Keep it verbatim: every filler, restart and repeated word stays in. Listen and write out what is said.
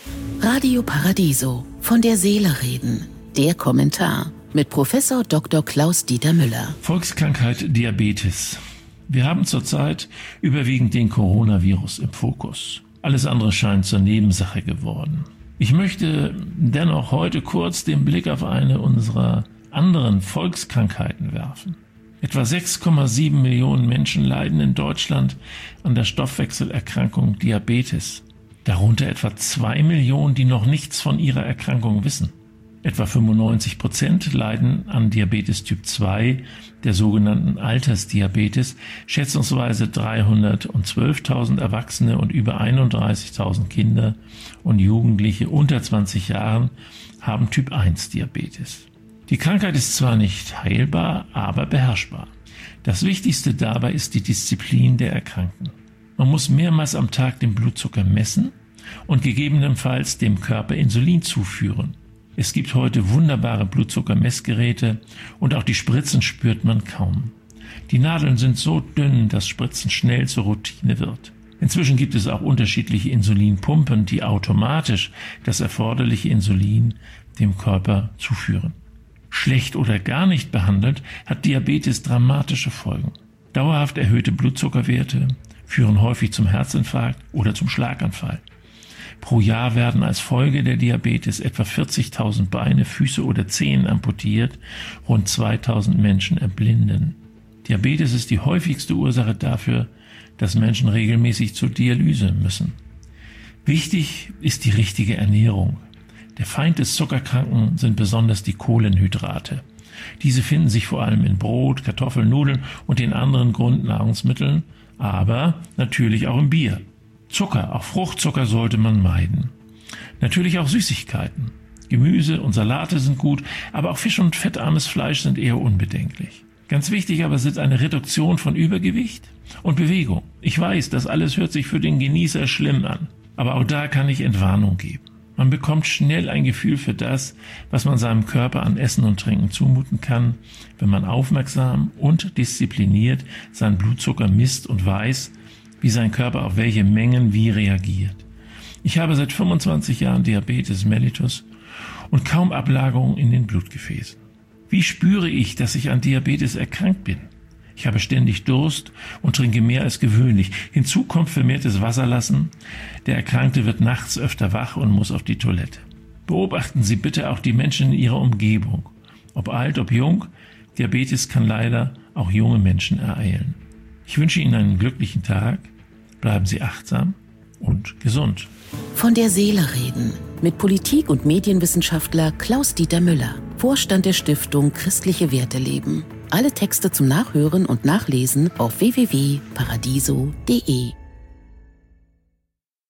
Radio Paradiso, von der Seele reden. Der Kommentar mit Professor Doktor Klaus-Dieter Müller. Volkskrankheit Diabetes. Wir haben zurzeit überwiegend den Coronavirus im Fokus. Alles andere scheint zur Nebensache geworden. Ich möchte dennoch heute kurz den Blick auf eine unserer anderen Volkskrankheiten werfen. Etwa sechs Komma sieben Millionen Menschen leiden in Deutschland an der Stoffwechselerkrankung Diabetes. Darunter etwa zwei Millionen, die noch nichts von ihrer Erkrankung wissen. Etwa fünfundneunzig Prozent leiden an Diabetes Typ zwei, der sogenannten Altersdiabetes. Schätzungsweise dreihundertzwölftausend Erwachsene und über einunddreißigtausend Kinder und Jugendliche unter zwanzig Jahren haben Typ eins Diabetes. Die Krankheit ist zwar nicht heilbar, aber beherrschbar. Das Wichtigste dabei ist die Disziplin der Erkrankten. Man muss mehrmals am Tag den Blutzucker messen und gegebenenfalls dem Körper Insulin zuführen. Es gibt heute wunderbare Blutzuckermessgeräte und auch die Spritzen spürt man kaum. Die Nadeln sind so dünn, dass Spritzen schnell zur Routine wird. Inzwischen gibt es auch unterschiedliche Insulinpumpen, die automatisch das erforderliche Insulin dem Körper zuführen. Schlecht oder gar nicht behandelt, hat Diabetes dramatische Folgen. Dauerhaft erhöhte Blutzuckerwerte führen häufig zum Herzinfarkt oder zum Schlaganfall. Pro Jahr werden als Folge der Diabetes etwa vierzigtausend Beine, Füße oder Zehen amputiert, rund zweitausend Menschen erblinden. Diabetes ist die häufigste Ursache dafür, dass Menschen regelmäßig zur Dialyse müssen. Wichtig ist die richtige Ernährung. Der Feind des Zuckerkranken sind besonders die Kohlenhydrate. Diese finden sich vor allem in Brot, Kartoffeln, Nudeln und den anderen Grundnahrungsmitteln, aber natürlich auch im Bier. Zucker, auch Fruchtzucker sollte man meiden. Natürlich auch Süßigkeiten. Gemüse und Salate sind gut, aber auch Fisch und fettarmes Fleisch sind eher unbedenklich. Ganz wichtig aber sind eine Reduktion von Übergewicht und Bewegung. Ich weiß, das alles hört sich für den Genießer schlimm an, aber auch da kann ich Entwarnung geben. Man bekommt schnell ein Gefühl für das, was man seinem Körper an Essen und Trinken zumuten kann, wenn man aufmerksam und diszipliniert seinen Blutzucker misst und weiß, wie sein Körper auf welche Mengen wie reagiert. Ich habe seit fünfundzwanzig Jahren Diabetes mellitus und kaum Ablagerungen in den Blutgefäßen. Wie spüre ich, dass ich an Diabetes erkrankt bin? Ich habe ständig Durst und trinke mehr als gewöhnlich. Hinzu kommt vermehrtes Wasserlassen. Der Erkrankte wird nachts öfter wach und muss auf die Toilette. Beobachten Sie bitte auch die Menschen in Ihrer Umgebung. Ob alt, ob jung, Diabetes kann leider auch junge Menschen ereilen. Ich wünsche Ihnen einen glücklichen Tag. Bleiben Sie achtsam und gesund. Von der Seele reden mit Politik- und Medienwissenschaftler Klaus-Dieter Müller, Vorstand der Stiftung Christliche Werte leben. Alle Texte zum Nachhören und Nachlesen auf w w w punkt paradiso punkt d e.